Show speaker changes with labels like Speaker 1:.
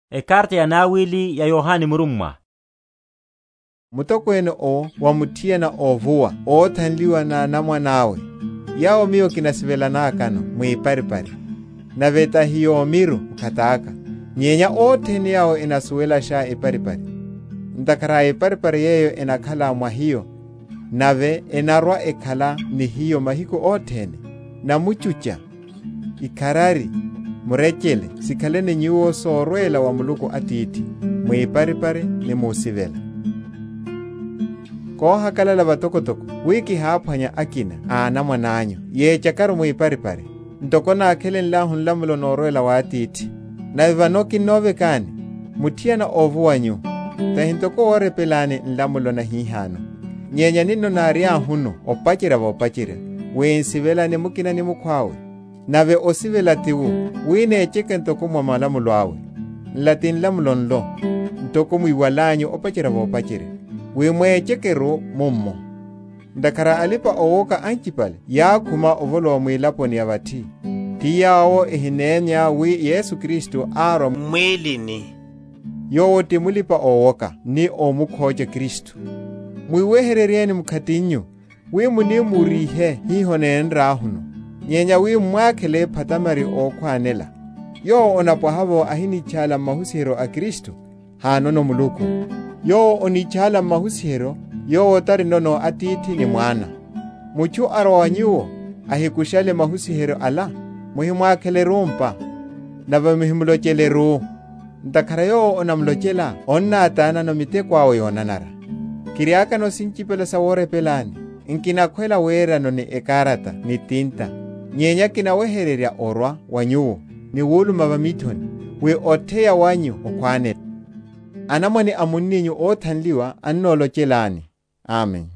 Speaker 1: Ekarte ya nawili ya Yohani murumwa.
Speaker 2: Mutokwene o wamutia na ovuwa o thanliwa na namwanawe. Yao miyo kinasivela na akano mwiparipari. Na veta hiyo miru mkataka. Nyenya otheni yao inasuwela sha iparipari. Ndakara iparipari yeyo inakhala mwa hiyo. Nave enarwa ekhala ni hiyo mahiko otheni. Na muchucha ikarari murechele sikhalene nyuo sorwela wa muluku atiti mwiparipari ni musivela. Koha kalala batokotoko wiki haphanya akina namwananyo yechakaro mwiparipari ntokona akhelen lahun lamulo norwela wa atiti na vanoki novekani mutiana ovuwanyu tahintoko orepelani nlamulo na hihano nyenya nino naria huno opachira vopachira wensivela ni mukina ni mukhwawe nave osivela tiwu wine echeke ntoko mwa malamulo awe nlatin lamulo nlo ntoko mwiwalanyo opachira vopachira wimwechekeru mummo. Ndakara alipa owoka anchipale ya kuma ovolo wa mwilaponi ya vati. Tiyawo ehinenya wi Yesu Kristo aro
Speaker 3: mwilini.
Speaker 2: Yowote mulipa owoka ni omukhoje Kristo. Mwiwehererieni mkatinyu wi muni murihe hihone nrahuno. Nyenya wi mwakele patamari okhwanela. Yo onapwahavo ahini chala mahusiro a Kristo hanono muluku. Yo onichala mahusiro yo otari nono atiti ni mwana. Muchu arowanyuo ahikushale mahusiro ala muhimwakele rumpa nava muhimlochele ru. Ndakara yo onamlochela onna atana no mitekwawe yonanara. Kiriaka no sinchipela sawore pelani inkina kwela wera no ni ekarata ni tinta. Nyenya kina wehereria orwa wanyuo ni wulu mavamithoni we oteya wanyu okwane. Anamwani amuninyu othanliwa annolochelani. Amen.